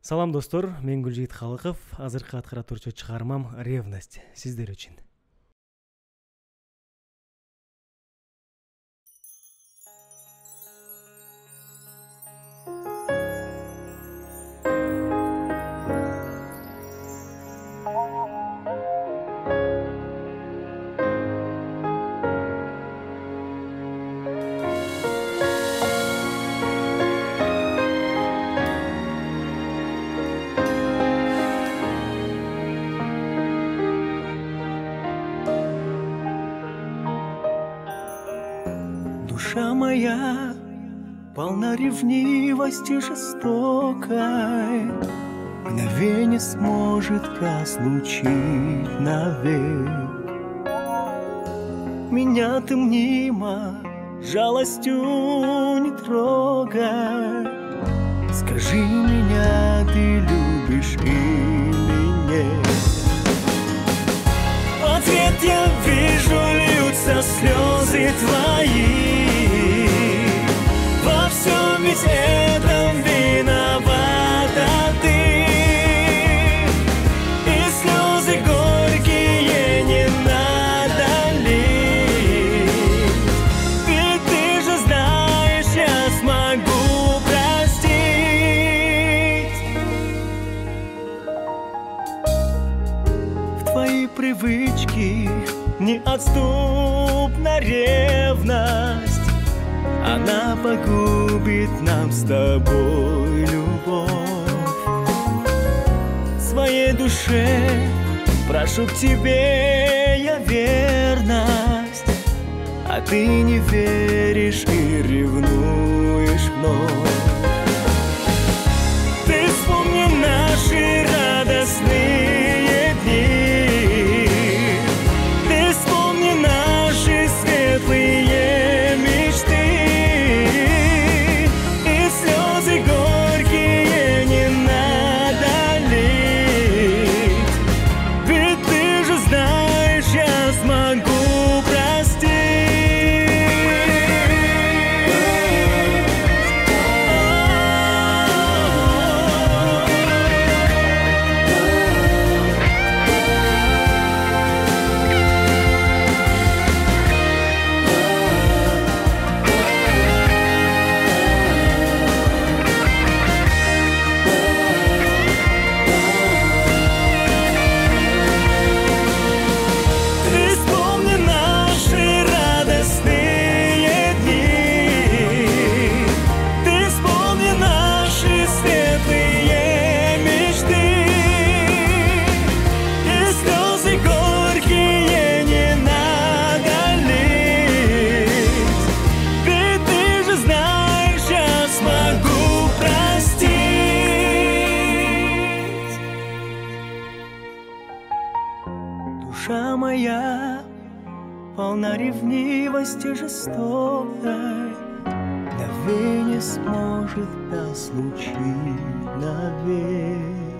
Салам достор, мен Гүлжигит Халыков. Азыркы аткара турчу чыгармам «Ревность» сиздер үчүн. Душа моя полна ревнивости жестокой, мгновенье сможет разлучить навек. Меня ты мнимо жалостью не трогай. Скажи, меня ты любишь или нет? В ответ я вижу, льются слезы твои. Во всем ведь этом виновата ты. И слезы горькие не надо лить. Ведь ты же знаешь, я смогу простить. В твои привычки неотступна ревность. Она погубит нам с тобой любовь. Своей душе прошу к тебе я верность, а ты не веришь и ревнуешь вновь. Ты вспомни наши радостные дни. Ты вспомни наши светлые мечты. Душа моя полна ревнивости жестокой, мгновенье сможет нас случить навек.